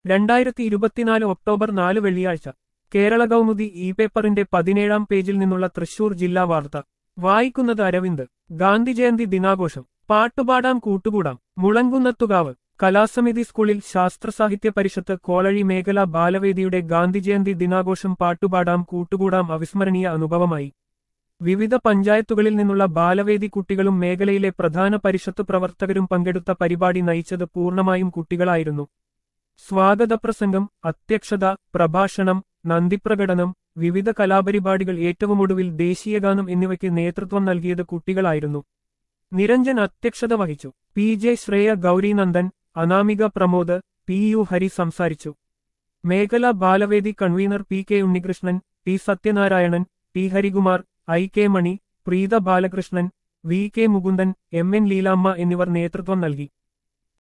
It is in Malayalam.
2024 ഒക്ടോബർ 4 വെള്ളിയാഴ്ച കേരള കൗമുദി ഇ പേപ്പറിന്റെ 17-ാം പേജിൽ നിന്നുള്ള തൃശൂർ ജില്ലാ വാർത്ത വായിക്കുന്നത് അരവിന്ദ്. ഗാന്ധിജയന്തി ദിനാഘോഷം. പാട്ടുപാടാം കൂട്ടുകൂടാം. മുളങ്കുന്നത്തുകാവ് കലാസമിതി സ്കൂളിൽ ശാസ്ത്രസാഹിത്യ പരിഷത്ത് കോളഴി മേഖലാ ബാലവേദിയുടെ ഗാന്ധിജയന്തി ദിനാഘോഷം പാട്ടുപാടാം കൂട്ടുകൂടാം അവിസ്മരണീയ അനുഭവമായി. വിവിധ പഞ്ചായത്തുകളിൽ നിന്നുള്ള ബാലവേദി കുട്ടികളും മേഖലയിലെ പ്രധാന പരിഷത്ത് പ്രവർത്തകരും പങ്കെടുത്ത പരിപാടി നയിച്ചത് പൂർണ്ണമായും കുട്ടികളായിരുന്നു. സ്വാഗതപ്രസംഗം, അധ്യക്ഷത, പ്രഭാഷണം, നന്ദിപ്രകടനം, വിവിധ കലാപരിപാടികൾ, ഏറ്റവുമൊടുവിൽ ദേശീയഗാനം എന്നിവയ്ക്ക് നേതൃത്വം നൽകിയത് കുട്ടികളായിരുന്നു. നിരഞ്ജൻ അധ്യക്ഷത വഹിച്ചു. P J Shreya, Gaurinandan, Anamika Pramod, P U Hari സംസാരിച്ചു. മേഖലാ ബാലവേദി convener P K Unnikrishnan, T Sathyanarayanan, T Harikumar, I K Mani, Preetha Balakrishnan, V K Mukundan, M N Leelamma എന്നിവർ നേതൃത്വം നൽകി.